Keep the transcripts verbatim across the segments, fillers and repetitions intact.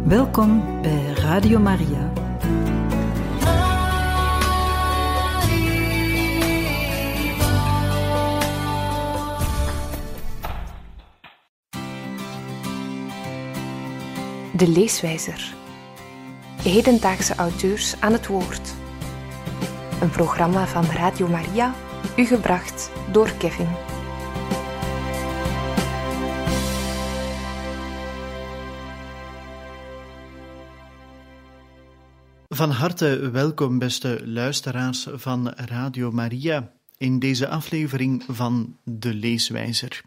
Welkom bij Radio Maria. De Leeswijzer. Hedendaagse auteurs aan het woord. Een programma van Radio Maria, u gebracht door Kevin. Van harte welkom, beste luisteraars van Radio Maria, in deze aflevering van De Leeswijzer.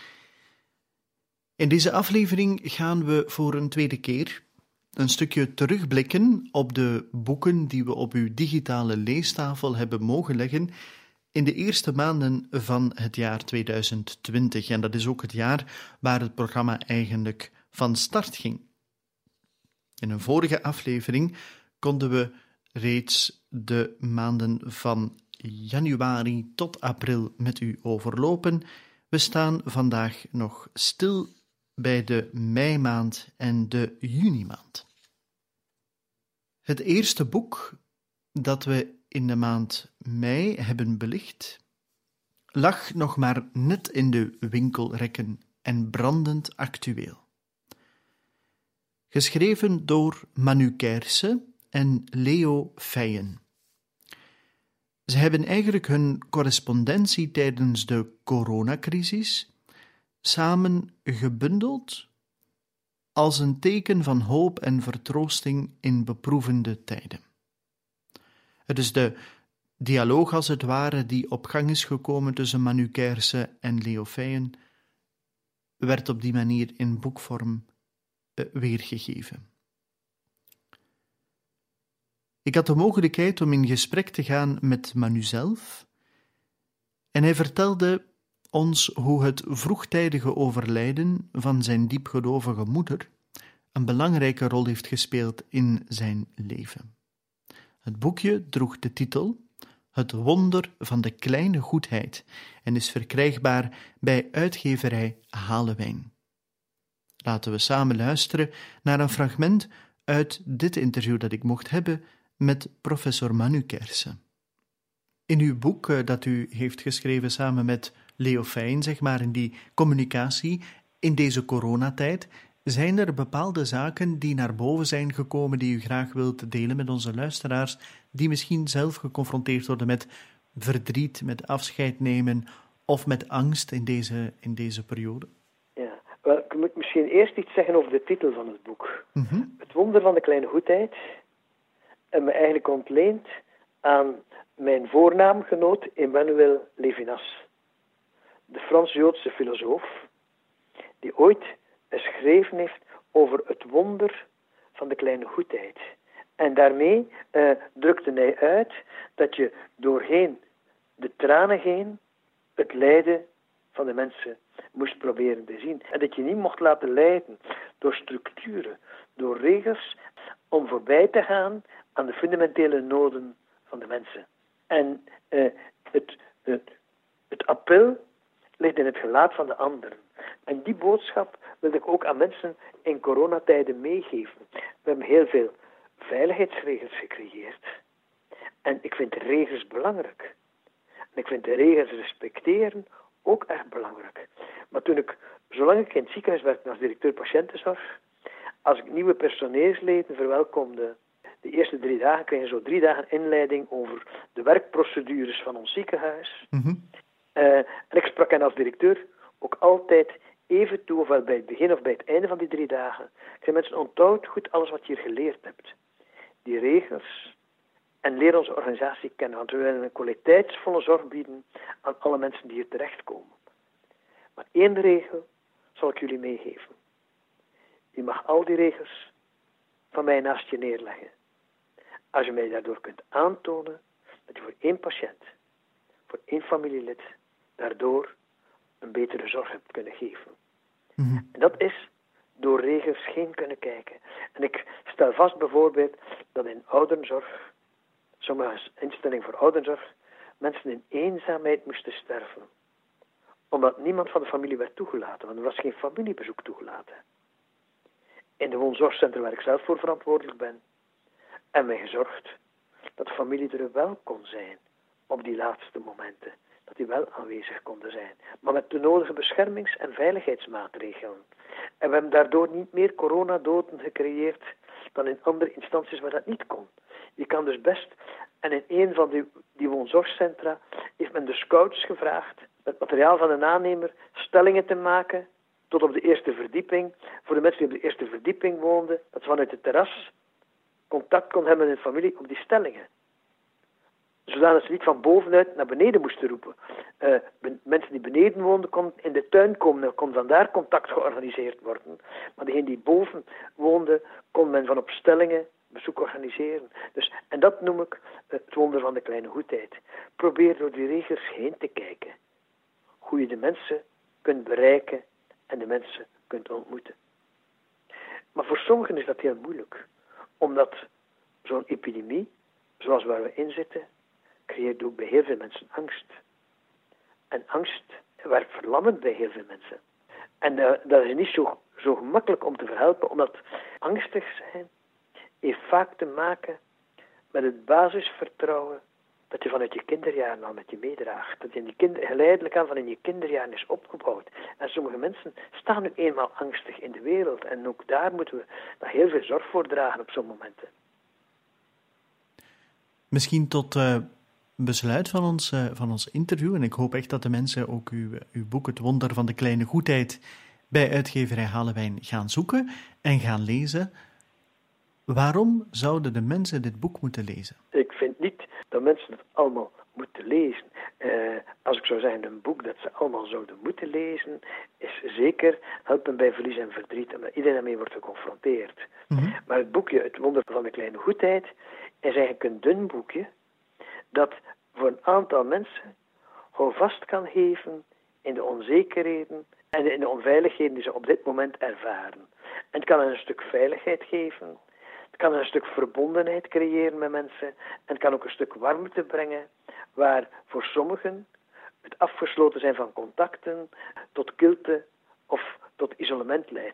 In deze aflevering gaan we voor een tweede keer een stukje terugblikken op de boeken die we op uw digitale leestafel hebben mogen leggen in de eerste maanden van het jaar tweeduizend twintig. En dat is ook het jaar waar het programma eigenlijk van start ging. In een vorige aflevering konden we reeds de maanden van januari tot april met u overlopen. We staan vandaag nog stil bij de meimaand en de junimaand. Het eerste boek dat we in de maand mei hebben belicht, lag nog maar net in de winkelrekken en brandend actueel. Geschreven door Manu Kerse en Leo Feyen. Ze hebben eigenlijk hun correspondentie tijdens de coronacrisis samen gebundeld als een teken van hoop en vertroosting in beproevende tijden. Het is de dialoog als het ware die op gang is gekomen tussen Manu Kerse en Leo Feyen, werd op die manier in boekvorm uh, weergegeven. Ik had de mogelijkheid om in gesprek te gaan met Manu zelf en hij vertelde ons hoe het vroegtijdige overlijden van zijn diepgelovige moeder een belangrijke rol heeft gespeeld in zijn leven. Het boekje droeg de titel Het wonder van de kleine goedheid en is verkrijgbaar bij uitgeverij Halewijn. Laten we samen luisteren naar een fragment uit dit interview dat ik mocht hebben met professor Manu Kerse. In uw boek uh, dat u heeft geschreven samen met Leo Feyen, zeg maar, in die communicatie in deze coronatijd, zijn er bepaalde zaken die naar boven zijn gekomen die u graag wilt delen met onze luisteraars, die misschien zelf geconfronteerd worden met verdriet, met afscheid nemen of met angst in deze, in deze periode? Ja, wel, ik moet misschien eerst iets zeggen over de titel van het boek. Mm-hmm. Het wonder van de kleine goedheid, en me eigenlijk ontleend aan mijn voornaamgenoot Emmanuel Levinas, de Frans-Joodse filosoof, die ooit geschreven heeft over het wonder van de kleine goedheid. En daarmee uh, drukte hij uit dat je doorheen de tranen heen het lijden van de mensen moest proberen te zien. En dat je niet mocht laten leiden door structuren, door regels, om voorbij te gaan aan de fundamentele noden van de mensen. En uh, het, het, het appel ligt in het gelaat van de anderen. En die boodschap wil ik ook aan mensen in coronatijden meegeven. We hebben heel veel veiligheidsregels gecreëerd. En ik vind de regels belangrijk. En ik vind de regels respecteren ook erg belangrijk. Maar toen ik, zolang ik in het ziekenhuis werkte als directeur patiëntenzorg, als ik nieuwe personeelsleden verwelkomde, de eerste drie dagen kreeg je zo drie dagen inleiding over de werkprocedures van ons ziekenhuis. Mm-hmm. Uh, en ik sprak hen als directeur ook altijd even toe, ofwel bij het begin of bij het einde van die drie dagen. Ik zei, mensen, onthoud goed alles wat je hier geleerd hebt. Die regels en leer onze organisatie kennen, want we willen een kwaliteitsvolle zorg bieden aan alle mensen die hier terechtkomen. Maar één regel zal ik jullie meegeven. Je mag al die regels van mij naast je neerleggen. Als je mij daardoor kunt aantonen dat je voor één patiënt, voor één familielid, daardoor een betere zorg hebt kunnen geven. Mm-hmm. En dat is door regels heen kunnen kijken. En ik stel vast bijvoorbeeld dat in ouderenzorg, sommige instellingen voor ouderenzorg, mensen in eenzaamheid moesten sterven. Omdat niemand van de familie werd toegelaten, want er was geen familiebezoek toegelaten. in de woonzorgcentra waar ik zelf voor verantwoordelijk ben. En mij gezorgd dat de familie er wel kon zijn op die laatste momenten. Dat die wel aanwezig konden zijn. Maar met de nodige beschermings- en veiligheidsmaatregelen. En we hebben daardoor niet meer coronadoden gecreëerd dan in andere instanties waar dat niet kon. Je kan dus best, en in een van die, die woonzorgcentra heeft men de scouts gevraagd met materiaal van een aannemer stellingen te maken tot op de eerste verdieping. Voor de mensen die op de eerste verdieping woonden, dat ze vanuit het terras contact kon hebben met hun familie op die stellingen. Zodat ze niet van bovenuit naar beneden moesten roepen. Uh, ben, mensen die beneden woonden, konden in de tuin komen en kon vandaar contact georganiseerd worden. Maar degene die boven woonden, kon men van op stellingen bezoek organiseren. Dus, en dat noem ik uh, het wonder van de kleine goedheid. Probeer door die regels heen te kijken. Hoe je de mensen kunt bereiken en de mensen kunt ontmoeten. Maar voor sommigen is dat heel moeilijk. Omdat zo'n epidemie, zoals waar we in zitten, creëert ook bij heel veel mensen angst. En angst werkt verlammend bij heel veel mensen. En uh, dat is niet zo, zo gemakkelijk om te verhelpen, omdat angstig zijn heeft vaak te maken met het basisvertrouwen dat je vanuit je kinderjaren al met je meedraagt. Dat je in die kinder, geleidelijk aan van in je kinderjaren is opgebouwd. En sommige mensen staan nu eenmaal angstig in de wereld. En ook daar moeten we nog heel veel zorg voor dragen op zo'n momenten. Misschien tot uh, besluit van ons, uh, van ons interview. En ik hoop echt dat de mensen ook uw, uw boek Het Wonder van de Kleine Goedheid bij uitgeverij Halewijn gaan zoeken en gaan lezen. Waarom zouden de mensen dit boek moeten lezen? Ik vind niet dat mensen het allemaal moeten lezen. Uh, als ik zou zeggen, een boek dat ze allemaal zouden moeten lezen, is zeker Helpen bij verlies en verdriet, omdat iedereen daarmee wordt geconfronteerd. Mm-hmm. Maar het boekje Het Wonder van de Kleine Goedheid is eigenlijk een dun boekje dat voor een aantal mensen houvast kan geven in de onzekerheden en in de onveiligheden die ze op dit moment ervaren. En het kan hen een stuk veiligheid geven. Het kan een stuk verbondenheid creëren met mensen. En het kan ook een stuk warmte brengen, waar voor sommigen het afgesloten zijn van contacten tot kilte of tot isolement leidt.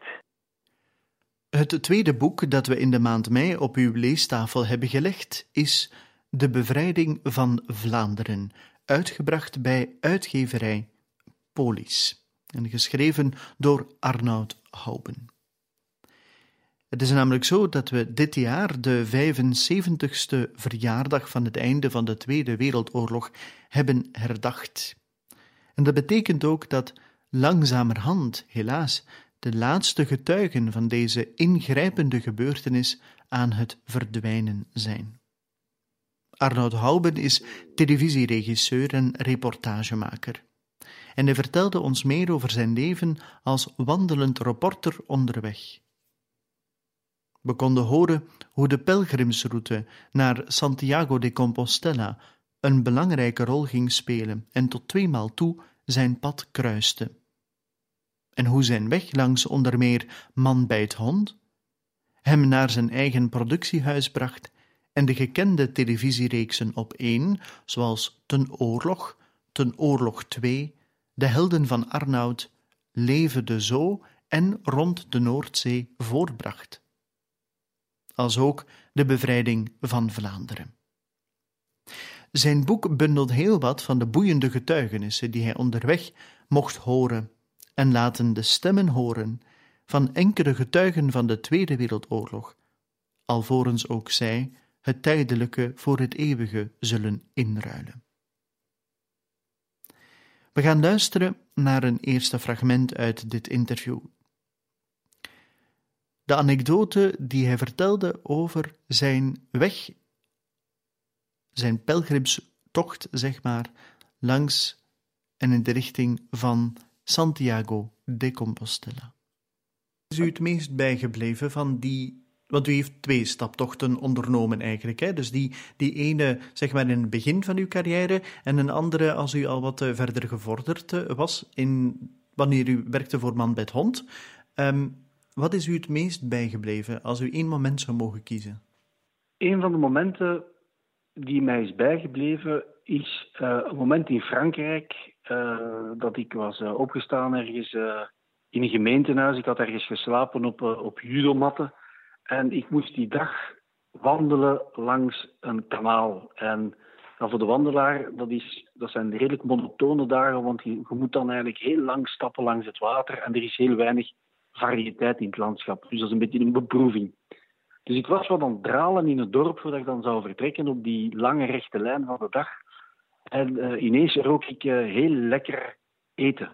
Het tweede boek dat we in de maand mei op uw leestafel hebben gelegd is De Bevrijding van Vlaanderen, uitgebracht bij uitgeverij Polis en geschreven door Arnoud Houben. Het is namelijk zo dat we dit jaar de vijfenzeventigste verjaardag van het einde van de Tweede Wereldoorlog hebben herdacht. En dat betekent ook dat langzamerhand, helaas, de laatste getuigen van deze ingrijpende gebeurtenis aan het verdwijnen zijn. Arnoud Houben is televisieregisseur en reportagemaker. En hij vertelde ons meer over zijn leven als wandelend reporter onderweg. We konden horen hoe de pelgrimsroute naar Santiago de Compostela een belangrijke rol ging spelen en tot tweemaal toe zijn pad kruiste. En hoe zijn weg langs onder meer Man bijt hond hem naar zijn eigen productiehuis bracht en de gekende televisiereeksen op één, zoals Ten Oorlog, Ten Oorlog twee, De Helden van Arnoud, Leven de Zoo en Rond de Noordzee voortbracht. Als ook De Bevrijding van Vlaanderen. Zijn boek bundelt heel wat van de boeiende getuigenissen die hij onderweg mocht horen en laten de stemmen horen van enkele getuigen van de Tweede Wereldoorlog, alvorens ook zij het tijdelijke voor het eeuwige zullen inruilen. We gaan luisteren naar een eerste fragment uit dit interview. De anekdote die hij vertelde over zijn weg, zijn pelgrimstocht, zeg maar, langs en in de richting van Santiago de Compostela. Is u het meest bijgebleven van die, want u heeft twee staptochten ondernomen eigenlijk, hè? Dus die, die ene, zeg maar, in het begin van uw carrière en een andere als u al wat verder gevorderd was, in, wanneer u werkte voor Man bijt hond. Um, Wat is u het meest bijgebleven als u één moment zou mogen kiezen? Een van de momenten die mij is bijgebleven is uh, een moment in Frankrijk uh, dat ik was uh, opgestaan ergens uh, in een gemeentehuis. Ik had ergens geslapen op, uh, op judomatten. En ik moest die dag wandelen langs een kanaal. En ja, voor de wandelaar, dat, is, dat zijn redelijk monotone dagen, want je, je moet dan eigenlijk heel lang stappen langs het water. En er is heel weinig variëteit in het landschap. Dus dat is een beetje een beproeving. Dus ik was wat aan het dralen in het dorp voordat ik dan zou vertrekken op die lange rechte lijn van de dag. En uh, ineens rook ik uh, heel lekker eten.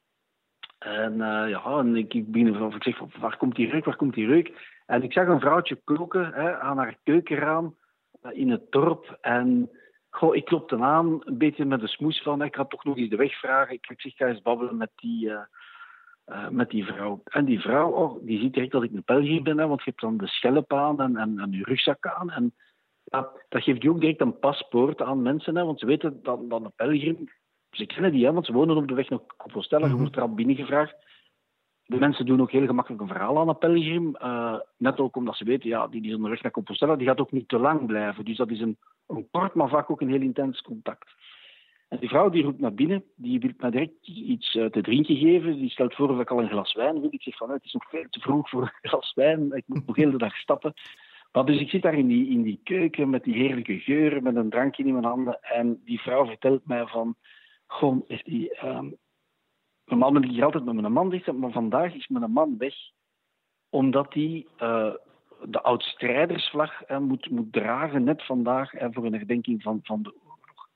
En uh, ja, en ik, ik, begin, of ik zeg, waar komt die reuk, waar komt die reuk? En ik zag een vrouwtje koken hè, aan haar keukenraam uh, in het dorp. En goh, ik klopte aan, een beetje met de smoes van, ik ga toch nog eens de weg vragen. Ik, ik zeg, ga eens babbelen met die... Uh, Uh, met die vrouw. En die vrouw, oh, die ziet direct dat ik een pelgrim ben, hè, want je hebt dan de schelp aan en, en, en je rugzak aan. En ja, dat geeft je ook direct een paspoort aan mensen, hè, want ze weten dat, dat een pelgrim... Ze kennen die, hè, want ze wonen op de weg naar Compostela. Je wordt eraan binnengevraagd. De mensen doen ook heel gemakkelijk een verhaal aan een pelgrim. Uh, net ook omdat ze weten, ja, die, die is onderweg naar Compostela, die gaat ook niet te lang blijven. Dus dat is een, een kort, maar vaak ook een heel intens contact. En die vrouw die roept naar binnen, die wil mij direct iets te drinken geven. Die stelt voor dat ik al een glas wijn wil. Ik zeg van, het is nog veel te vroeg voor een glas wijn. Ik moet nog heel de dag stappen. Maar dus ik zit daar in die, in die keuken met die heerlijke geuren, met een drankje in mijn handen. En die vrouw vertelt mij van, gewoon, is die, um, normaal ben ik hier altijd met mijn man dicht, maar vandaag is mijn man weg. Omdat hij uh, de oud-strijdersvlag uh, moet, moet dragen, net vandaag, uh, voor een herdenking van, van de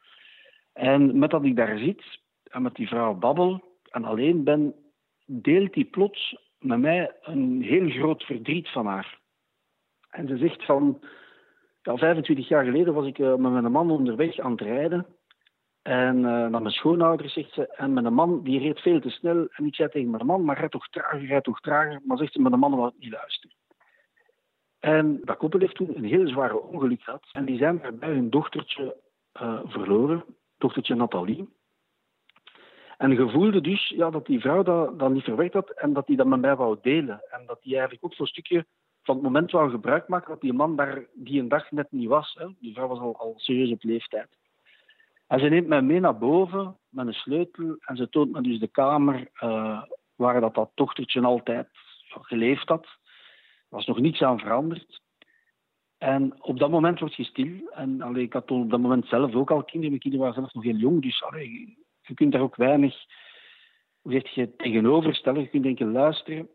En met dat ik daar zit en met die vrouw babbel en alleen ben, deelt die plots met mij een heel groot verdriet van haar. En ze zegt van, ja, vijfentwintig jaar geleden was ik uh, met mijn man onderweg aan het rijden. En uh, naar mijn schoonouders, zegt ze, en mijn man die reed veel te snel. En ik zei tegen mijn man, maar rijd toch trager, rijd toch trager. Maar zegt ze, mijn man wou niet luisteren. En dat koppel heeft toen een heel zware ongeluk gehad. En die zijn daarbij hun dochtertje uh, verloren. Dochtertje Nathalie. En je voelde dus ja, dat die vrouw dat, dat niet verwerkt had en dat die dat met mij wou delen. En dat die eigenlijk ook voor een stukje van het moment wou gebruik maken dat die man daar die een dag net niet was. Hè. Die vrouw was al, al serieus op leeftijd. En ze neemt mij mee naar boven met een sleutel en ze toont me dus de kamer uh, waar dat, dat dochtertje altijd geleefd had. Er was nog niets aan veranderd. En op dat moment word je stil. En allee, ik had op dat moment zelf ook al kinderen. Mijn kinderen waren zelf nog heel jong. Dus allee, je kunt daar ook weinig hoe zeg je, tegenover stellen. Je kunt denken luisteren.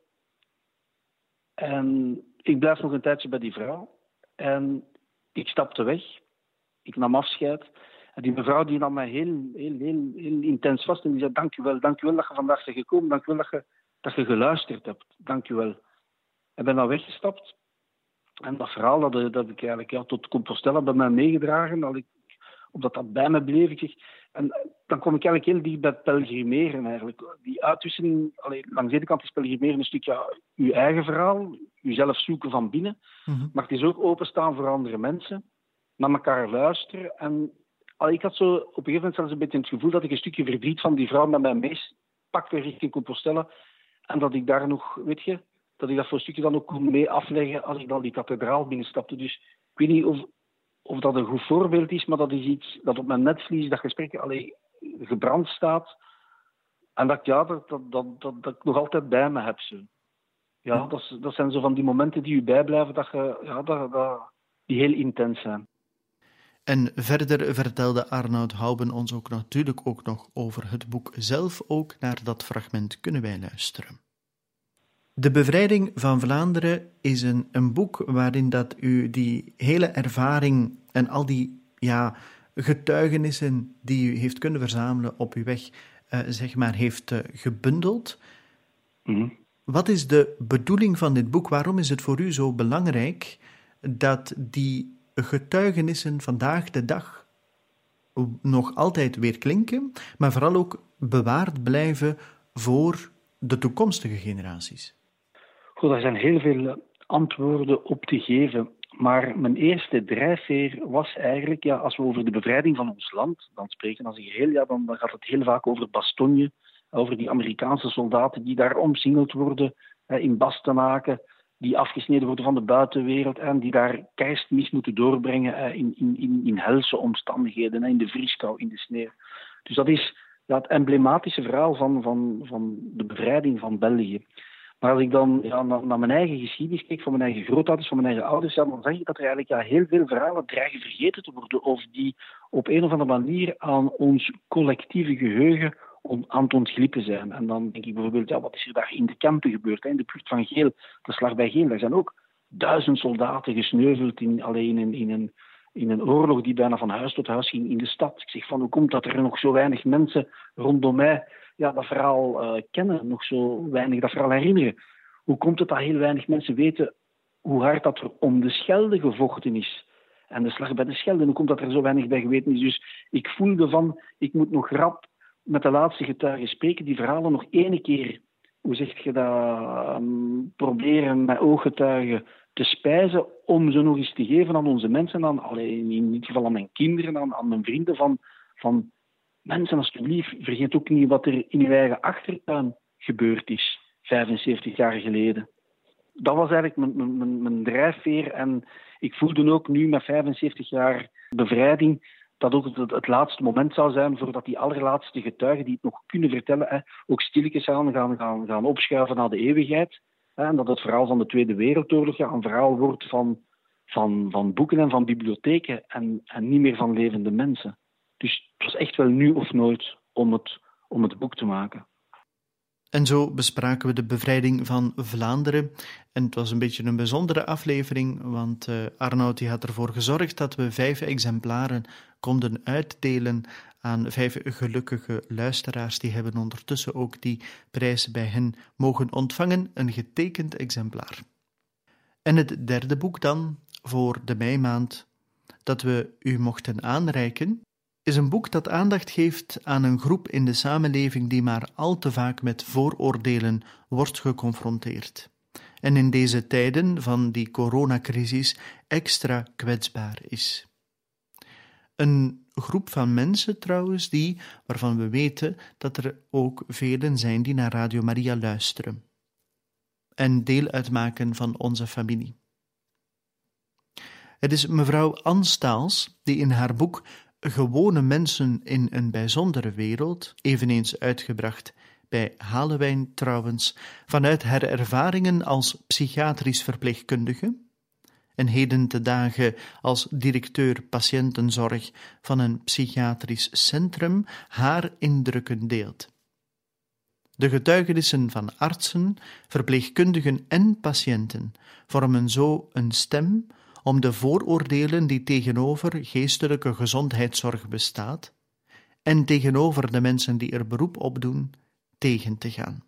En ik blijf nog een tijdje bij die vrouw. En ik stapte weg. Ik nam afscheid. En die mevrouw die nam mij heel, heel, heel, heel intens vast. En die zei, dank u wel, dank u wel dat je vandaag bent gekomen. Dank u wel dat je, dat je geluisterd hebt. Dank u wel. Ik ben dan weggestapt. En dat verhaal dat, dat heb ik eigenlijk ja, tot Compostela bij mij meegedragen. Dat ik, omdat dat bij me bleef. Ik zeg, en dan kom ik eigenlijk heel dicht bij het pelgrimeren eigenlijk. Die uitwisseling, allee, langs de ene kant is pelgrimeren een stukje ja, uw eigen verhaal. Uzelf zoeken van binnen. Mm-hmm. Maar het is ook openstaan voor andere mensen. Naar elkaar luisteren. En allee, ik had zo op een gegeven moment zelfs een beetje het gevoel dat ik een stukje verdriet van die vrouw met mij meepakte richting Compostela. En dat ik daar nog, weet je... dat ik dat voor een stukje dan ook kon mee afleggen als ik dan die kathedraal binnenstapte. Dus ik weet niet of, of dat een goed voorbeeld is, maar dat is iets dat op mijn netvlies, dat gesprek allee, gebrand staat. En dat, ja, dat, dat, dat, dat, dat ik nog altijd bij me heb. Zo. Ja, dat, dat zijn zo van die momenten die u bijblijven, dat je, ja, dat, dat, die heel intens zijn. En verder vertelde Arnoud Houben ons ook natuurlijk ook nog over het boek zelf. Ook naar dat fragment kunnen wij luisteren. De bevrijding van Vlaanderen is een, een boek waarin dat u die hele ervaring en al die ja, getuigenissen die u heeft kunnen verzamelen op uw weg, uh, zeg maar, heeft uh, gebundeld. Mm-hmm. Wat is de bedoeling van dit boek? Waarom is het voor u zo belangrijk dat die getuigenissen vandaag de dag nog altijd weer klinken, maar vooral ook bewaard blijven voor de toekomstige generaties? Goed, daar zijn heel veel antwoorden op te geven. Maar mijn eerste drijfveer was eigenlijk, ja, als we over de bevrijding van ons land dan spreken als een geheel, ja, dan, dan gaat het heel vaak over Bastogne, over die Amerikaanse soldaten die daar omsingeld worden eh, in Bastenaken, die afgesneden worden van de buitenwereld en die daar kerstmis moeten doorbrengen eh, in, in, in, in helse omstandigheden, eh, in de vrieskou, in de sneeuw. Dus dat is... ja, het emblematische verhaal van, van, van de bevrijding van België. Maar als ik dan ja, naar, naar mijn eigen geschiedenis kijk, van mijn eigen grootouders, van mijn eigen ouders, ja, dan zeg ik dat er eigenlijk ja, heel veel verhalen dreigen vergeten te worden of die op een of andere manier aan ons collectieve geheugen om, aan het ontglippen zijn. En dan denk ik bijvoorbeeld, ja, wat is er daar in de kampen gebeurd? Hè? In de buurt van Geel, de slag bij Geel, daar zijn ook duizend soldaten gesneuveld in, alleen in, in, een, in een oorlog die bijna van huis tot huis ging in de stad. Ik zeg van, hoe komt dat er nog zo weinig mensen rondom mij ja, dat verhaal uh, kennen, nog zo weinig dat verhaal herinneren? Hoe komt het dat heel weinig mensen weten hoe hard dat er om de Schelde gevochten is? En de slag bij de Schelde, hoe komt dat er zo weinig bij geweten is? Dus ik voelde van, ik moet nog rap met de laatste getuigen spreken, die verhalen nog ene keer, hoe zeg je dat, um, proberen met ooggetuigen te spijzen, om ze nog eens te geven aan onze mensen, aan, allee, in dit geval aan mijn kinderen, aan, aan mijn vrienden, van, van mensen, alsjeblieft, vergeet ook niet wat er in uw eigen achtertuin gebeurd is, vijfenzeventig jaar geleden. Dat was eigenlijk mijn, mijn, mijn drijfveer en ik voelde ook nu met vijfenzeventig jaar bevrijding dat ook het, het laatste moment zou zijn voordat die allerlaatste getuigen die het nog kunnen vertellen, hè, ook stilletjes aan gaan, gaan, gaan opschuiven naar de eeuwigheid. Hè, en dat het verhaal van de Tweede Wereldoorlog ja, een verhaal wordt van, van, van boeken en van bibliotheken en, en niet meer van levende mensen. Dus het was echt wel nu of nooit om het, om het boek te maken. En zo bespraken we de bevrijding van Vlaanderen. En het was een beetje een bijzondere aflevering, want uh, Arnoud die had ervoor gezorgd dat we vijf exemplaren konden uitdelen aan vijf gelukkige luisteraars. Die hebben ondertussen ook die prijs bij hen mogen ontvangen, een getekend exemplaar. En het derde boek dan, voor de meimaand, dat we u mochten aanreiken, is een boek dat aandacht geeft aan een groep in de samenleving die maar al te vaak met vooroordelen wordt geconfronteerd. En in deze tijden van die coronacrisis extra kwetsbaar is. Een groep van mensen trouwens die, waarvan we weten dat er ook velen zijn die naar Radio Maria luisteren. En deel uitmaken van onze familie. Het is mevrouw Anne Staals die in haar boek Gewone mensen in een bijzondere wereld, eveneens uitgebracht bij Halewijn trouwens, vanuit haar ervaringen als psychiatrisch verpleegkundige en heden te dagen als directeur patiëntenzorg van een psychiatrisch centrum, haar indrukken deelt. De getuigenissen van artsen, verpleegkundigen en patiënten vormen zo een stem om de vooroordelen die tegenover geestelijke gezondheidszorg bestaat en tegenover de mensen die er beroep op doen, tegen te gaan.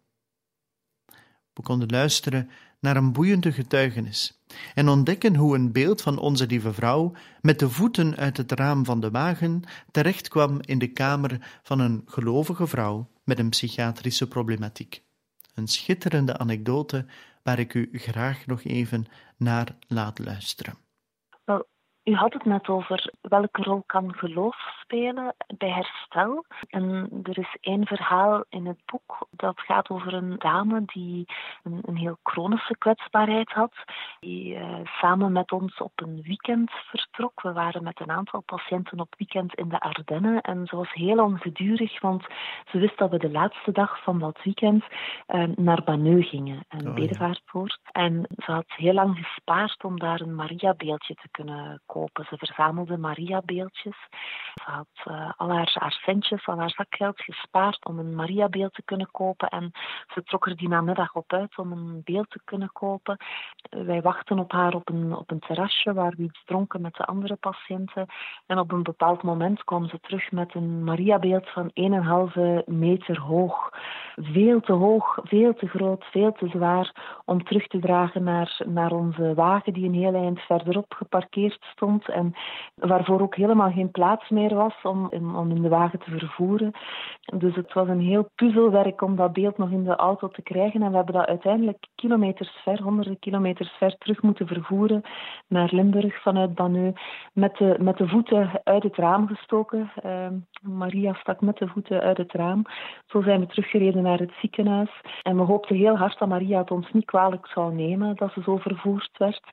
We konden luisteren naar een boeiende getuigenis en ontdekken hoe een beeld van onze lieve vrouw met de voeten uit het raam van de wagen terechtkwam in de kamer van een gelovige vrouw met een psychiatrische problematiek. Een schitterende anekdote waar ik u graag nog even naar laat luisteren. Wel, u had het net over welke rol kan geloof spelen bij herstel. En er is één verhaal in het boek dat gaat over een dame die een, een heel chronische kwetsbaarheid had. Die uh, samen met ons op een weekend vertrok. We waren met een aantal patiënten op weekend in de Ardennen. En ze was heel ongedurig, want ze wist dat we de laatste dag van dat weekend uh, naar Banneux gingen. Een oh, bedevaartpoort. Ja. En ze had heel lang gespaard om daar een Maria-beeldje te kunnen kopen. Ze verzamelde Maria-beeldjes. Ze had uh, al haar, haar centjes, al haar zakgeld gespaard om een Maria-beeld te kunnen kopen. En ze trok er die namiddag op uit om een beeld te kunnen kopen. Wij wachten op haar op een, op een terrasje waar we iets dronken met de andere patiënten. En op een bepaald moment kwam ze terug met een Maria-beeld van één komma vijf meter hoog. Veel te hoog, veel te groot, veel te zwaar om terug te dragen naar, naar onze wagen die een heel eind verderop geparkeerd stond. En waarvoor ook helemaal geen plaats meer was om, om in de wagen te vervoeren. Dus het was een heel puzzelwerk om dat beeld nog in de auto te krijgen. En we hebben dat uiteindelijk kilometers ver, honderden kilometers ver terug moeten vervoeren naar Limburg vanuit Banneux. Met de, met de voeten uit het raam gestoken. Uh, Maria stak met de voeten uit het raam. Zo zijn we teruggereden naar het ziekenhuis. En we hoopten heel hard dat Maria het ons niet kwalijk zou nemen dat ze zo vervoerd werd.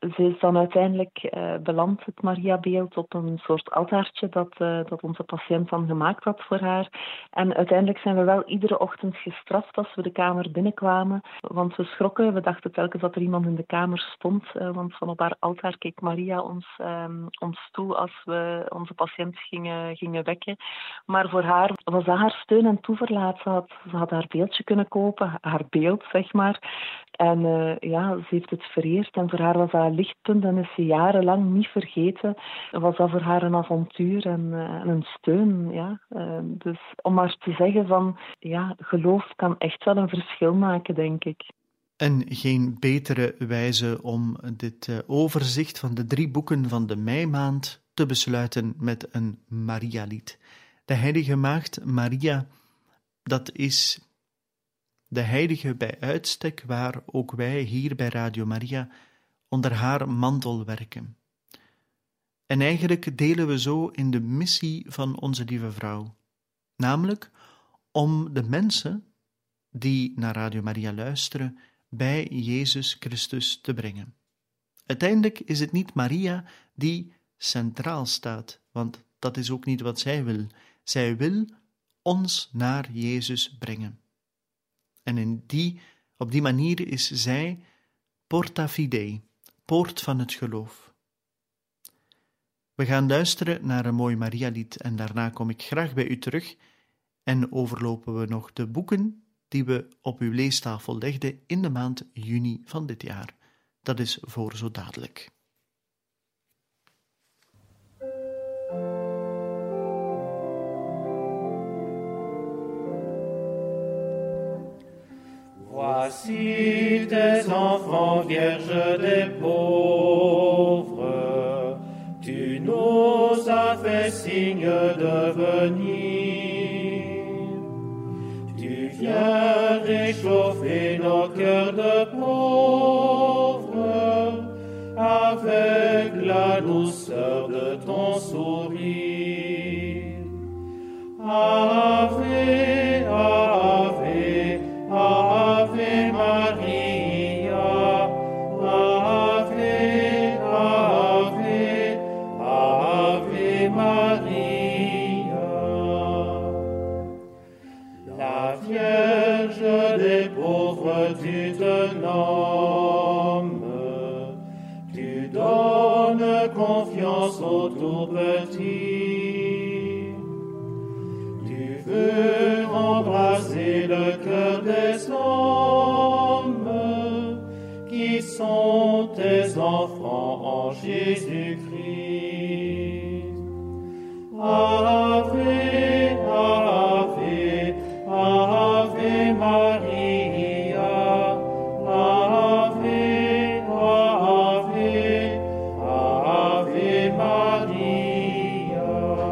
ze is dan uiteindelijk uh, beland, het Mariabeeld, op een soort altaartje dat, uh, dat onze patiënt dan gemaakt had voor haar. En uiteindelijk zijn we wel iedere ochtend gestraft als we de kamer binnenkwamen. Want we schrokken, we dachten telkens dat er iemand in de kamer stond. Uh, want van op haar altaar keek Maria ons, um, ons toe als we onze patiënt gingen, gingen wekken. Maar voor haar was dat haar steun en toeverlaat. Ze had, ze had haar beeldje kunnen kopen, haar beeld, zeg maar. En uh, ja, ze heeft het vereerd en voor haar was dat een lichtpunt en is ze jarenlang niet vergeten. Was dat voor haar een avontuur en, uh, en een steun. Ja. Uh, dus om maar te zeggen van, ja, geloof kan echt wel een verschil maken, denk ik. En geen betere wijze om dit uh, overzicht van de drie boeken van de meimaand te besluiten met een Marialied. De heilige maagd Maria, dat is de heilige bij uitstek waar ook wij hier bij Radio Maria onder haar mantel werken. En eigenlijk delen we zo in de missie van onze lieve vrouw, namelijk om de mensen die naar Radio Maria luisteren bij Jezus Christus te brengen. Uiteindelijk is het niet Maria die centraal staat, want dat is ook niet wat zij wil. Zij wil ons naar Jezus brengen. En in die, op die manier is zij porta fidei, poort van het geloof. We gaan luisteren naar een mooi Marialied en daarna kom ik graag bij u terug en overlopen we nog de boeken die we op uw leestafel legden in de maand juni van dit jaar. Dat is voor zo dadelijk. Voici tes enfants, Vierge des pauvres, tu nous as fait signe de venir. Tu viens réchauffer nos cœurs de pauvres avec la douceur de ton sourire. Ave, ave, Ave Maria, Ave, Ave, Ave Maria. La Vierge des pauvres, tu te nommes, tu donnes confiance aux tout petits. Tu veux embrasser le cœur des hommes qui sont tes enfants en Jésus-Christ. Ave, ave, ave Maria, ave, ave, ave Maria.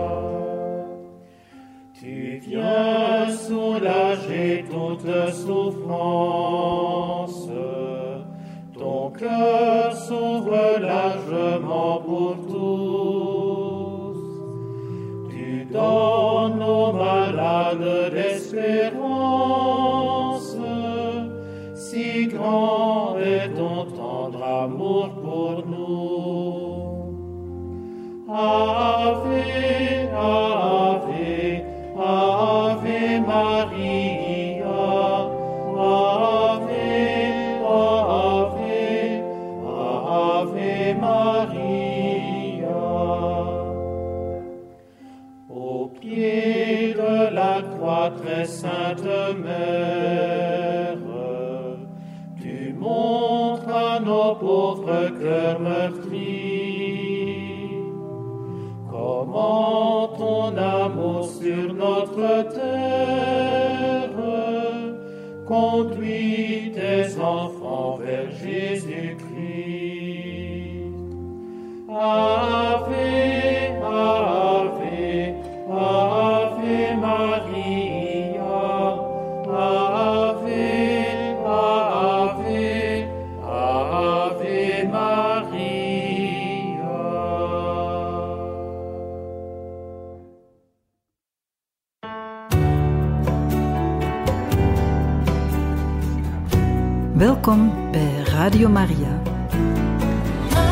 Tu viens soulager toute souffrance, ton cœur s'ouvre largement pour tous. Tu donnes aux malades l'espérance, si grand est ton tendre amour pour nous. Ave, ave, Ave Maria, Ave, Ave, Ave Maria. Au pied de la croix, très sainte Mère, tu montres à nos pauvres cœurs meurtris comment ton amour sur notre terre conduit tes enfants vers Jésus-Christ. Ave, ave, ave Maria, ave, ave, ave Maria. Welkom bij Radio Maria.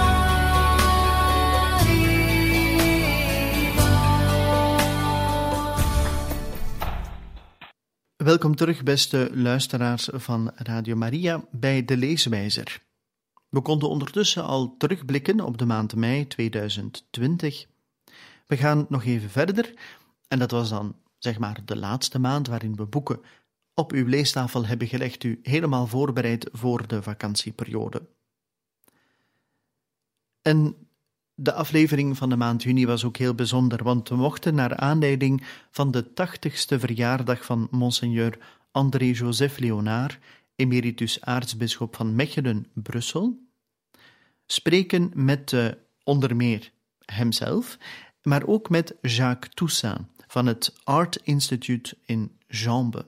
Welkom terug, beste luisteraars van Radio Maria, bij De Leeswijzer. We konden ondertussen al terugblikken op de maand mei tweeduizend twintig. We gaan nog even verder, en dat was dan, zeg maar, de laatste maand waarin we boeken op uw leestafel hebben gelegd, u helemaal voorbereid voor de vakantieperiode. En de aflevering van de maand juni was ook heel bijzonder, want we mochten naar aanleiding van de tachtigste verjaardag van Monseigneur André-Joseph Léonard, emeritus aartsbisschop van Mechelen-Brussel, spreken met uh, onder meer hemzelf, maar ook met Jacques Toussaint van het Art Institute in Jambes.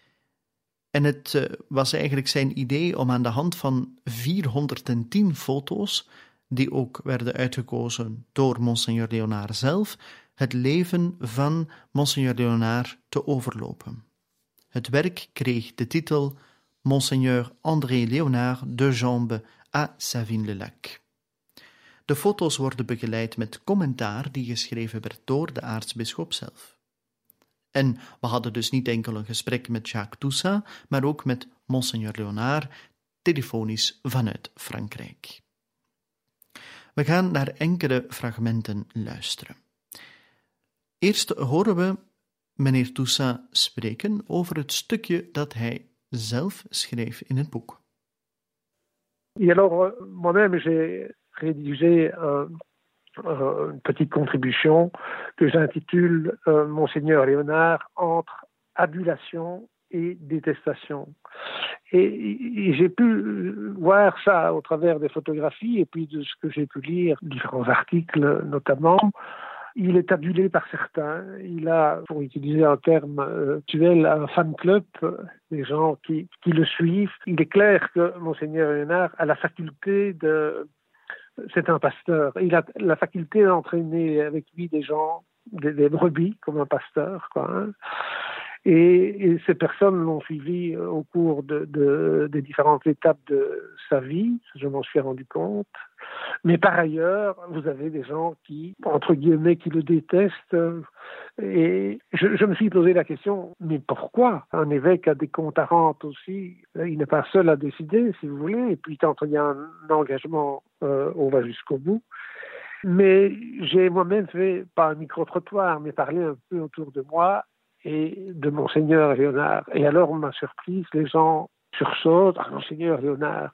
En het uh, was eigenlijk zijn idee om aan de hand van vierhonderdtien foto's, die ook werden uitgekozen door Monseigneur Léonard zelf, het leven van Monseigneur Léonard te overlopen. Het werk kreeg de titel Monseigneur André Léonard de Jambes à Savines-le-Lac. De foto's worden begeleid met commentaar die geschreven werd door de aartsbisschop zelf. En we hadden dus niet enkel een gesprek met Jacques Toussaint, maar ook met Monseigneur Léonard, telefonisch vanuit Frankrijk. We gaan naar enkele fragmenten luisteren. Eerst horen we meneer Toussaint spreken over het stukje dat hij zelf schreef in het boek. Et alors, moi-même, j'ai rédigé un, un, une petite contribution que j'intitule euh, Monseigneur Léonard entre adulation et détestation. Et, et j'ai pu voir ça au travers des photographies et puis de ce que j'ai pu lire, différents articles notamment. Il est adulé par certains. Il a, pour utiliser un terme euh, actuel, un fan club, des gens qui, qui le suivent. Il est clair que Monseigneur Léonard a la faculté de... C'est un pasteur. Il a la faculté d'entraîner avec lui des gens, des, des brebis, comme un pasteur, quoi, hein. Et, et ces personnes l'ont suivi au cours de, de, des différentes étapes de sa vie, je m'en suis rendu compte. Mais par ailleurs, vous avez des gens qui, entre guillemets, qui le détestent. Et je, je me suis posé la question, mais pourquoi? Un évêque a des comptes à rendre aussi. Il n'est pas seul à décider, si vous voulez. Et puis quand il y a un engagement, euh, on va jusqu'au bout. Mais j'ai moi-même fait, pas un micro-trottoir, mais parlé un peu autour de moi et de Monseigneur Léonard. Et alors, ma surprise, les gens sursautent, ah, Monseigneur Léonard.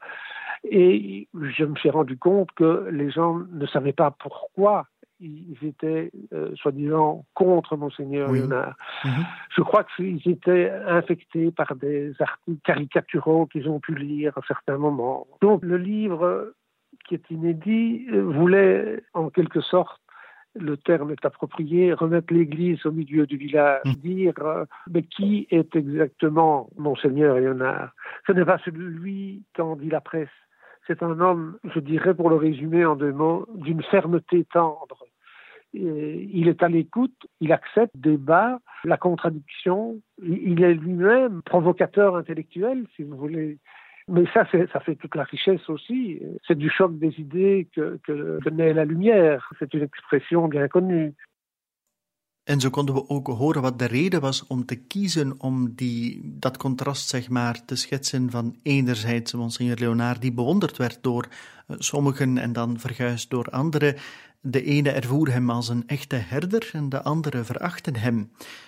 Et je me suis rendu compte que les gens ne savaient pas pourquoi ils étaient, euh, soi-disant, contre Monseigneur oui. Léonard. Mm-hmm. Je crois qu'ils étaient infectés par des articles caricaturaux qu'ils ont pu lire à certains moments. Donc, le livre, qui est inédit, voulait, en quelque sorte, le terme est approprié, remettre l'église au milieu du village, mmh. dire euh, mais qui est exactement Monseigneur Léonard? Ce n'est pas celui qu'en dit la presse. C'est un homme, je dirais pour le résumer en deux mots, d'une fermeté tendre. Et il est à l'écoute, il accepte le débat, la contradiction, il est lui-même provocateur intellectuel, si vous voulez. Mais ça, c'est, ça fait toute la richesse aussi. C'est du choc des idées que, que, que naît la lumière. C'est une expression bien connue. En zo konden we ook horen wat de reden was om te kiezen om die, dat contrast, zeg maar, te schetsen van enerzijds Monseigneur Léonard, die bewonderd werd door sommigen en dan verguisd door anderen. De ene ervoer hem als een echte herder en de andere verachtte hem.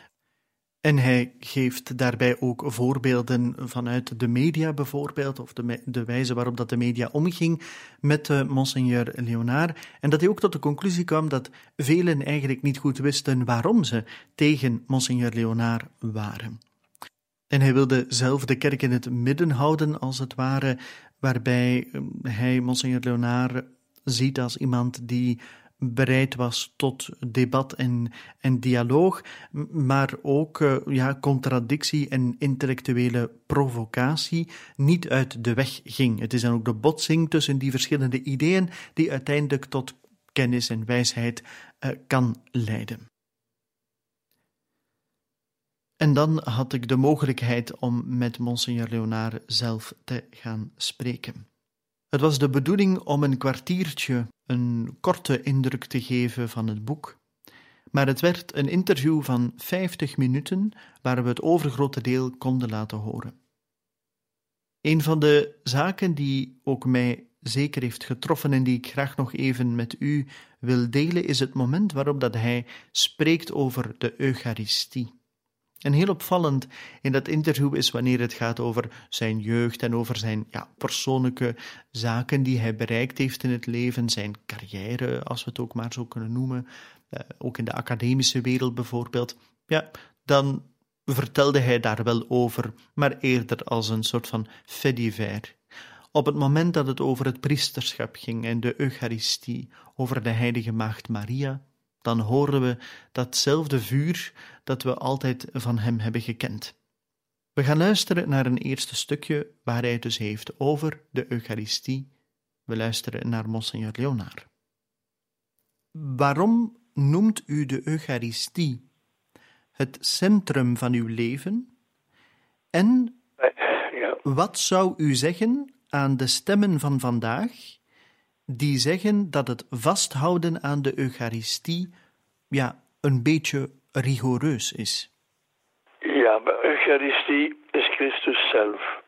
En hij geeft daarbij ook voorbeelden vanuit de media bijvoorbeeld, of de, de wijze waarop dat de media omging met uh, Monseigneur Léonard. En dat hij ook tot de conclusie kwam dat velen eigenlijk niet goed wisten waarom ze tegen Monseigneur Léonard waren. En hij wilde zelf de kerk in het midden houden, als het ware, waarbij hij Monseigneur Léonard ziet als iemand die bereid was tot debat en, en dialoog, maar ook uh, ja, contradictie en intellectuele provocatie niet uit de weg ging. Het is dan ook de botsing tussen die verschillende ideeën die uiteindelijk tot kennis en wijsheid uh, kan leiden. En dan had ik de mogelijkheid om met Monseigneur Léonard zelf te gaan spreken. Het was de bedoeling om een kwartiertje een korte indruk te geven van het boek, maar het werd een interview van vijftig minuten waar we het overgrote deel konden laten horen. Een van de zaken die ook mij zeker heeft getroffen en die ik graag nog even met u wil delen, is het moment waarop dat hij spreekt over de Eucharistie. En heel opvallend in dat interview is wanneer het gaat over zijn jeugd en over zijn ja, persoonlijke zaken die hij bereikt heeft in het leven, zijn carrière, als we het ook maar zo kunnen noemen, uh, ook in de academische wereld bijvoorbeeld. Ja, dan vertelde hij daar wel over, maar eerder als een soort van fait divers. Op het moment dat het over het priesterschap ging en de Eucharistie, over de heilige maagd Maria, dan horen we datzelfde vuur dat we altijd van hem hebben gekend. We gaan luisteren naar een eerste stukje waar hij het dus heeft over de Eucharistie. We luisteren naar Monseigneur Leonard. Waarom noemt u de Eucharistie het centrum van uw leven? En wat zou u zeggen aan de stemmen van vandaag die zeggen dat het vasthouden aan de Eucharistie ja, een beetje rigoureus is? Ja, maar Eucharistie is Christus zelf.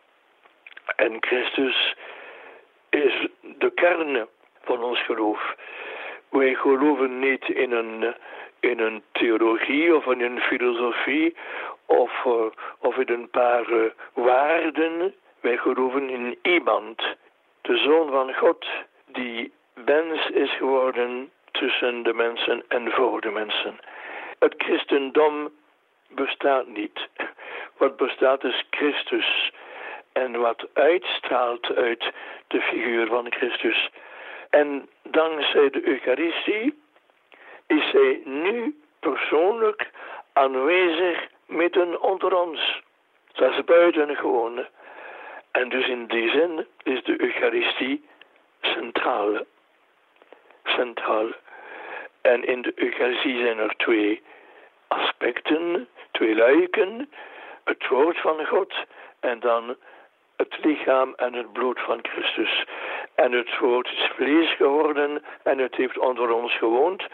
En Christus is de kern van ons geloof. Wij geloven niet in een, in een theologie of in een filosofie of, uh, of in een paar uh, waarden. Wij geloven in iemand, de Zoon van God, die mens is geworden tussen de mensen en voor de mensen. Het christendom bestaat niet. Wat bestaat is Christus. En wat uitstraalt uit de figuur van Christus. En dankzij de Eucharistie is hij nu persoonlijk aanwezig midden onder ons. Dat is buitengewoon. En dus in die zin is de Eucharistie centraal. Centraal. En in de Eucharistie zijn er twee aspecten, twee luiken. Het woord van God en dan het lichaam en het bloed van Christus. En het woord is vlees geworden en het heeft onder ons gewoond.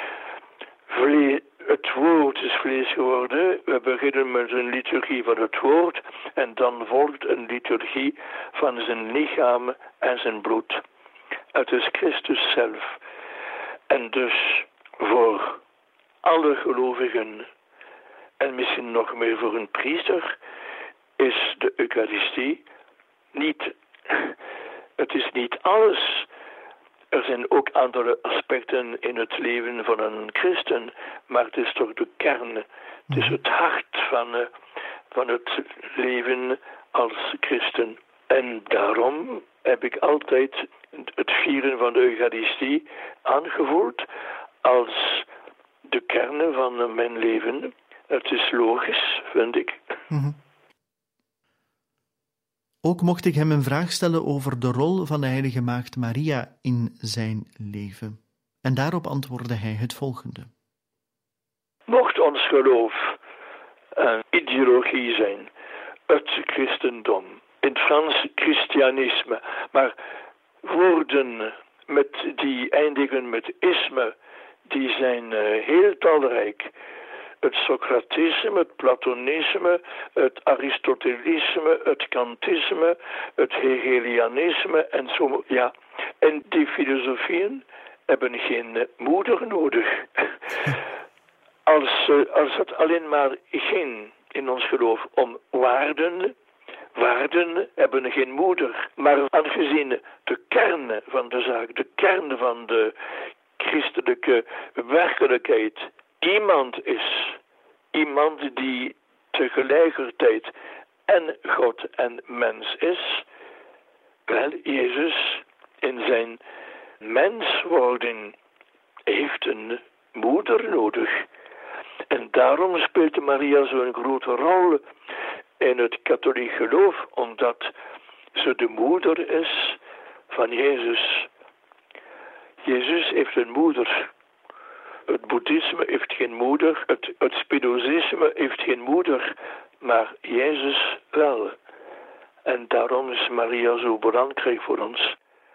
Vle- het woord is vlees geworden. We beginnen met een liturgie van het woord en dan volgt een liturgie van zijn lichaam en zijn bloed. Het is Christus zelf. En dus voor alle gelovigen en misschien nog meer voor een priester is de Eucharistie niet, het is niet alles. Er zijn ook andere aspecten in het leven van een christen, maar het is toch de kern. Het is het hart van, uh, van het leven als christen. En daarom heb ik altijd het vieren van de Eucharistie aangevoeld als de kern van mijn leven. Het is logisch, vind ik. Mm-hmm. Ook mocht ik hem een vraag stellen over de rol van de heilige maagd Maria in zijn leven. En daarop antwoordde hij het volgende. Mocht ons geloof een ideologie zijn, het christendom, in het Frans christianisme, maar woorden met die eindigen met isme, die zijn uh, heel talrijk. Het Socratisme, het Platonisme, het Aristotelisme, het Kantisme, het Hegelianisme en zo. Ja. En die filosofieën hebben geen moeder nodig. Als, als het alleen maar ging in ons geloof om waarden, waarden hebben geen moeder. Maar aangezien de kern van de zaak, de kern van de christelijke werkelijkheid iemand is, iemand die tegelijkertijd en God en mens is, wel, Jezus in zijn menswording heeft een moeder nodig. En daarom speelt Maria zo'n grote rol in het katholiek geloof, omdat ze de moeder is van Jezus. Jezus heeft een moeder. Het boeddhisme heeft geen moeder, het, het spinozisme heeft geen moeder, maar Jezus wel. En daarom is Maria zo belangrijk voor ons.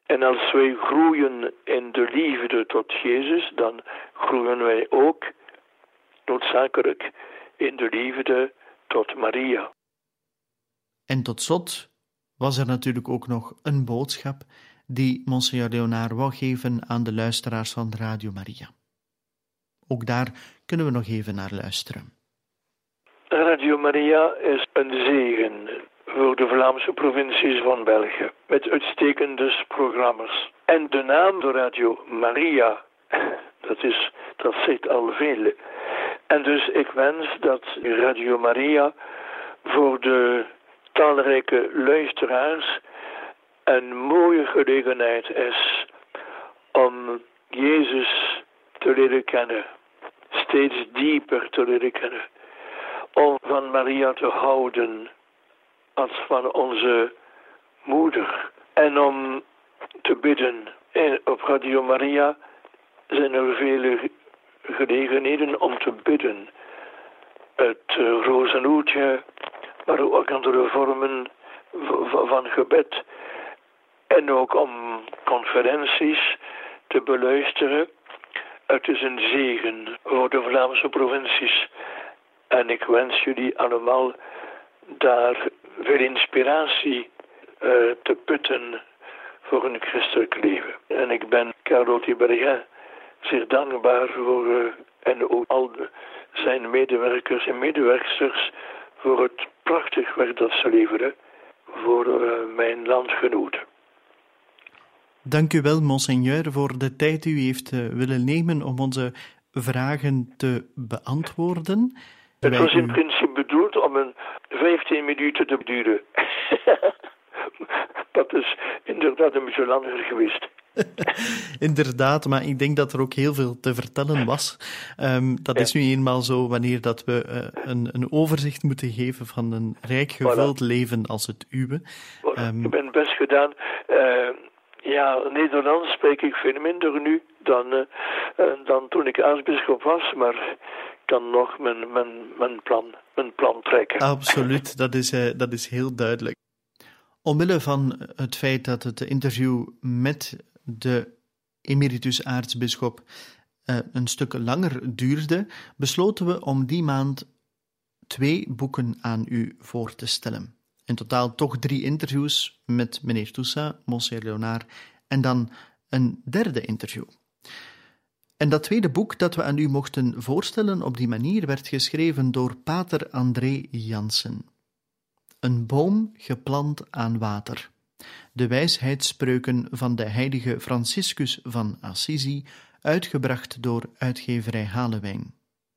En als wij groeien in de liefde tot Jezus, dan groeien wij ook noodzakelijk in de liefde tot Maria. En tot slot was er natuurlijk ook nog een boodschap die Monseigneur Léonard wou geven aan de luisteraars van Radio Maria. Ook daar kunnen we nog even naar luisteren. Radio Maria is een zegen voor de Vlaamse provincies van België, met uitstekende programma's. En de naam de Radio Maria, dat, is, dat zegt al veel. En dus ik wens dat Radio Maria voor de talrijke luisteraars een mooie gelegenheid is om Jezus te leren kennen, steeds dieper te leren kennen, om van Maria te houden als van onze moeder en om te bidden. En op Radio Maria zijn er vele gelegenheden om te bidden. Het uh, rozenhoedje, maar ook andere vormen v- van gebed. En ook om conferenties te beluisteren. Het is een zegen voor de Vlaamse provincies. En ik wens jullie allemaal daar veel inspiratie uh, te putten voor een christelijk leven. En ik ben Carlo Tiberghien zeer dankbaar voor uh, en ook al de, zijn medewerkers en medewerksters voor het prachtig werk dat ze leveren voor uh, mijn landgenoten. Dank u wel, monseigneur, voor de tijd die u heeft uh, willen nemen om onze vragen te beantwoorden. Het Wij was in u... principe bedoeld om een vijftien minuten te duren. Dat is inderdaad een beetje langer geweest. Inderdaad, maar ik denk dat er ook heel veel te vertellen was. Um, dat ja. is nu eenmaal zo wanneer dat we uh, een, een overzicht moeten geven van een rijk gevuld voilà. leven als het uwe. Voilà. Um, ik ben best gedaan. Uh, ja, Nederlands spreek ik veel minder nu dan, uh, uh, dan toen ik aartsbisschop was, maar ik kan nog mijn, mijn, mijn, plan, mijn plan trekken. Absoluut, dat is, uh, dat is heel duidelijk. Omwille van het feit dat het interview met de emeritus aartsbisschop uh, een stuk langer duurde, besloten we om die maand twee boeken aan u voor te stellen. In totaal toch drie interviews met meneer Toussaint, Monseigneur Léonard, en dan een derde interview. En dat tweede boek dat we aan u mochten voorstellen op die manier werd geschreven door pater André Jansen. Een boom geplant aan water. De wijsheidsspreuken van de heilige Franciscus van Assisi, uitgebracht door uitgeverij Halewijn.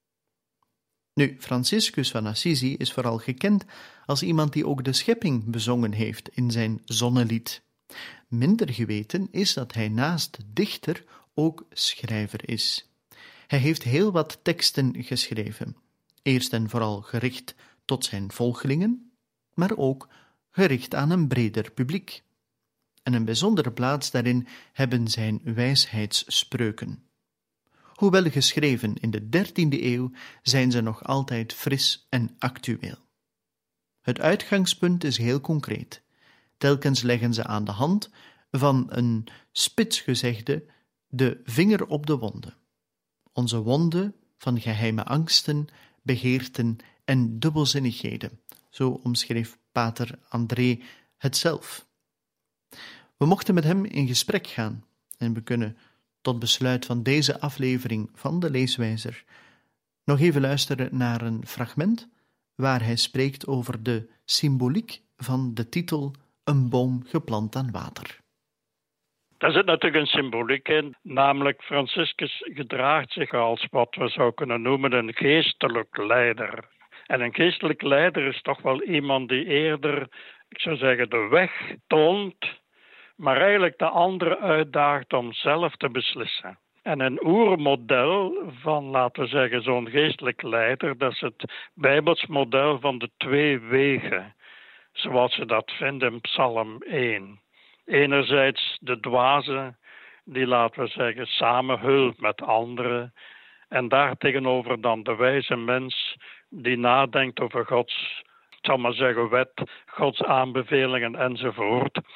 Nu, Franciscus van Assisi is vooral gekend als iemand die ook de schepping bezongen heeft in zijn zonnelied. Minder geweten is dat hij naast dichter ook schrijver is. Hij heeft heel wat teksten geschreven, eerst en vooral gericht tot zijn volgelingen, maar ook gericht aan een breder publiek. En een bijzondere plaats daarin hebben zijn wijsheidsspreuken. Hoewel geschreven in de dertiende eeuw, zijn ze nog altijd fris en actueel. Het uitgangspunt is heel concreet. Telkens leggen ze aan de hand van een spitsgezegde de vinger op de wonde. Onze wonde van geheime angsten, begeerten en dubbelzinnigheden. Zo omschreef pater André het zelf. We mochten met hem in gesprek gaan en we kunnen tot besluit van deze aflevering van de Leeswijzer nog even luisteren naar een fragment waar hij spreekt over de symboliek van de titel Een boom geplant aan water. Daar zit natuurlijk een symboliek in, namelijk Franciscus gedraagt zich als wat we zouden kunnen noemen een geestelijk leider. En een geestelijk leider is toch wel iemand die eerder, ik zou zeggen, de weg toont, maar eigenlijk de andere uitdaagt om zelf te beslissen. En een oermodel van, laten we zeggen, zo'n geestelijk leider, dat is het Bijbels model van de twee wegen, zoals ze dat vinden in Psalm één. Enerzijds de dwaze, die, laten we zeggen, samenhult met anderen, en daartegenover dan de wijze mens die nadenkt over Gods, ik zal maar zeggen, wet, Gods aanbevelingen enzovoort.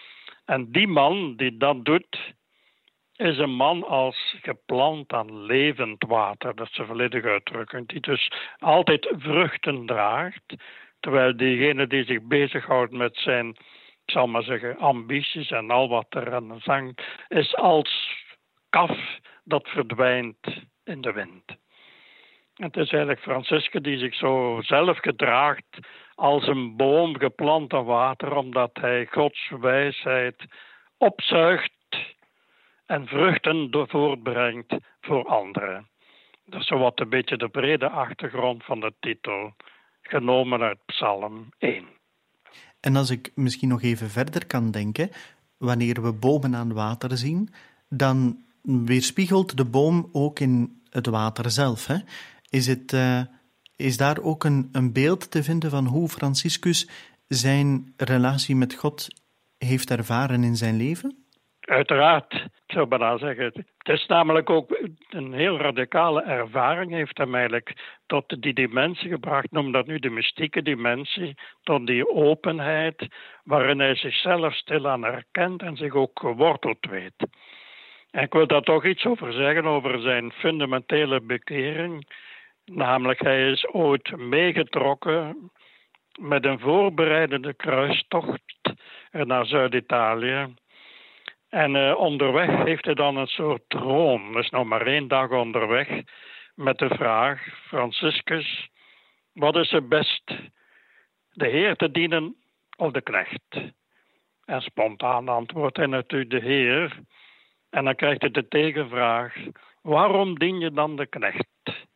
En die man die dat doet, is een man als geplant aan levend water. Dat is de volledige uitdrukking. Die dus altijd vruchten draagt. Terwijl diegene die zich bezighoudt met zijn, ik zal maar zeggen, ambities en al wat er aan hangt, is als kaf dat verdwijnt in de wind. En het is eigenlijk Franciscus die zich zo zelf gedraagt als een boom geplant aan water, omdat hij Gods wijsheid opzuigt en vruchten voortbrengt voor anderen. Dat is zowat een beetje de brede achtergrond van de titel, genomen uit Psalm één. En als ik misschien nog even verder kan denken, wanneer we bomen aan water zien, dan weerspiegelt de boom ook in het water zelf. Hè? Is, het, uh, is daar ook een, een beeld te vinden van hoe Franciscus zijn relatie met God heeft ervaren in zijn leven? Uiteraard, ik zou bijna zeggen. Het is namelijk ook een heel radicale ervaring, heeft hem eigenlijk tot die dimensie gebracht, noem dat nu de mystieke dimensie, tot die openheid waarin hij zichzelf stilaan herkent en zich ook geworteld weet. En ik wil daar toch iets over zeggen, over zijn fundamentele bekering. Namelijk, hij is ooit meegetrokken met een voorbereidende kruistocht naar Zuid-Italië. En uh, onderweg heeft hij dan een soort droom. Dus nog maar één dag onderweg met de vraag, Franciscus, wat is het best, de Heer te dienen of de knecht? En spontaan antwoordt hij natuurlijk de Heer. En dan krijgt hij de tegenvraag, waarom dien je dan de knecht?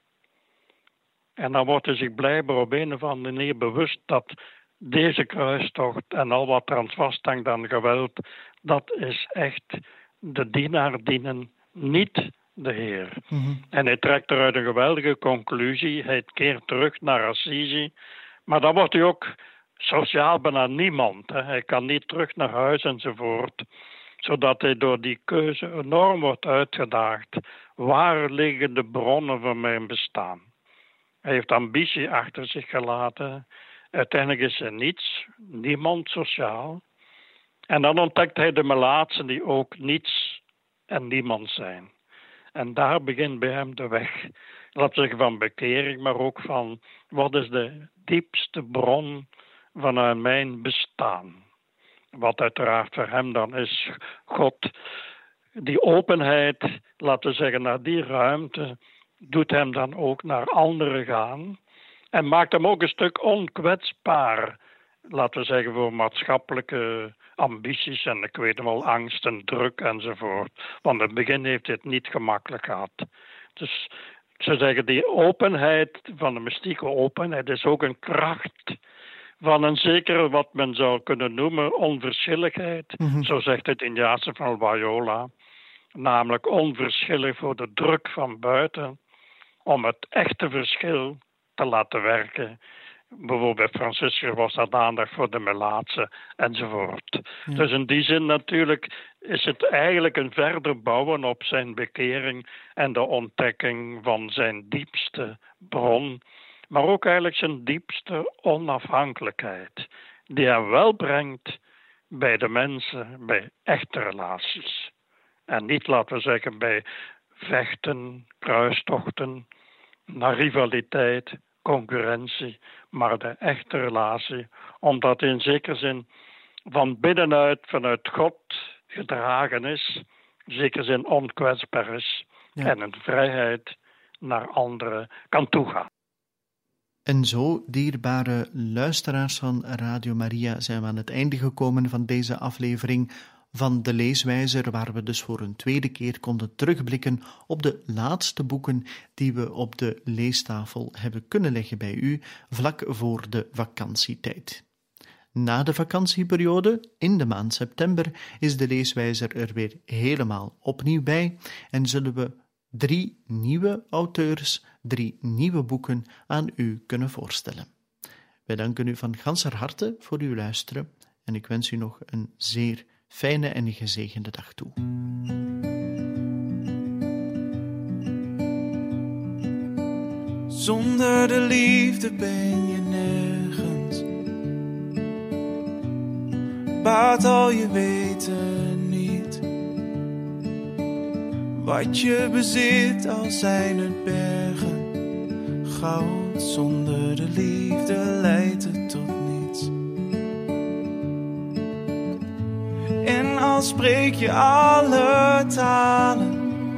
En dan wordt hij zich blijkbaar op een of andere manier bewust dat deze kruistocht en al wat er aan vasthangt aan geweld, dat is echt de dienaar dienen, niet de Heer. Mm-hmm. En hij trekt eruit een geweldige conclusie. Hij keert terug naar Assisi. Maar dan wordt hij ook sociaal bijna niemand. Hè. Hij kan niet terug naar huis enzovoort. Zodat hij door die keuze enorm wordt uitgedaagd. Waar liggen de bronnen van mijn bestaan? Hij heeft ambitie achter zich gelaten. Uiteindelijk is er niets, niemand sociaal. En dan ontdekt hij de melaatsen die ook niets en niemand zijn. En daar begint bij hem de weg, laten we zeggen van bekering, maar ook van wat is de diepste bron van mijn bestaan. Wat uiteraard voor hem dan is God. Die openheid, laten we zeggen, naar die ruimte, doet hem dan ook naar anderen gaan. En maakt hem ook een stuk onkwetsbaar, laten we zeggen, voor maatschappelijke ambities en ik weet wel, angst en druk enzovoort. Want in het begin heeft hij het niet gemakkelijk gehad. Dus ik zou zeggen, die openheid van de mystieke openheid is ook een kracht van een zekere, wat men zou kunnen noemen, onverschilligheid. Mm-hmm. Zo zegt het Ignace van Loyola. Namelijk onverschillig voor de druk van buiten, om het echte verschil te laten werken. Bijvoorbeeld Franciscus was dat aandacht voor de melaatse enzovoort. Ja. Dus in die zin natuurlijk is het eigenlijk een verder bouwen op zijn bekering en de ontdekking van zijn diepste bron, maar ook eigenlijk zijn diepste onafhankelijkheid, die hem wel brengt bij de mensen, bij echte relaties. En niet, laten we zeggen, bij vechten, kruistochten, naar rivaliteit, concurrentie, maar de echte relatie, omdat in zekere zin van binnenuit, vanuit God gedragen is, in zekere zin onkwetsbaar is, ja. En een vrijheid naar anderen kan toegaan. En zo, dierbare luisteraars van Radio Maria, zijn we aan het einde gekomen van deze aflevering van De Leeswijzer, waar we dus voor een tweede keer konden terugblikken op de laatste boeken die we op de leestafel hebben kunnen leggen bij u, vlak voor de vakantietijd. Na de vakantieperiode, in de maand september, is De Leeswijzer er weer helemaal opnieuw bij en zullen we drie nieuwe auteurs, drie nieuwe boeken aan u kunnen voorstellen. Wij danken u van ganser harte voor uw luisteren en ik wens u nog een zeer fijne en gezegende dag toe. Zonder de liefde ben je nergens. baat al je weten niet. Wat je bezit, al zijn het bergen. Goud zonder de liefde leidt het tot niets. En al spreek je alle talen,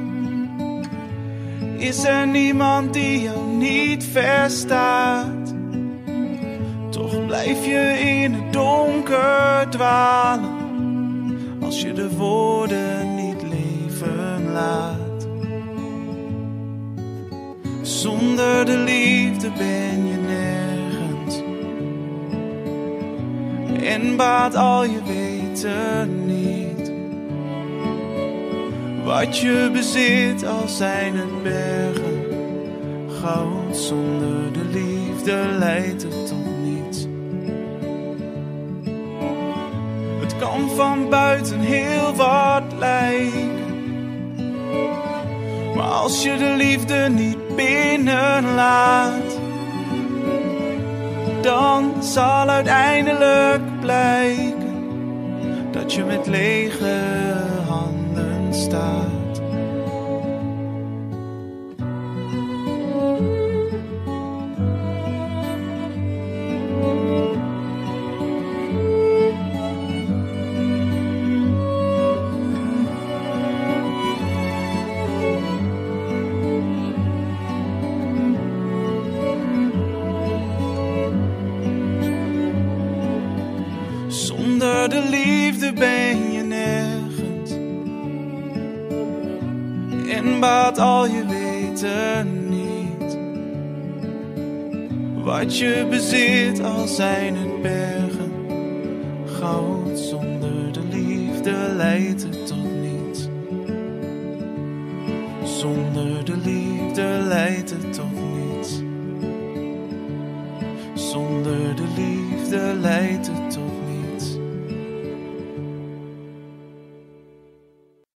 is er niemand die jou niet verstaat. Toch blijf je in het donker dwalen, als je de woorden niet leven laat. Zonder de liefde ben je nergens, en baat al je weten niet. Wat je bezit, al zijn het bergen. Goud zonder de liefde leidt het tot niets. Het kan van buiten heel wat lijken, maar als je de liefde niet binnenlaat, dan zal uiteindelijk blijken dat je met lege handen staat. Zonder de liefde ben je nergens, en baat al je weten niet. Wat je bezit, al zijn het bergen. Goud zonder de liefde leidt het tot niets. Zonder de liefde leidt het tot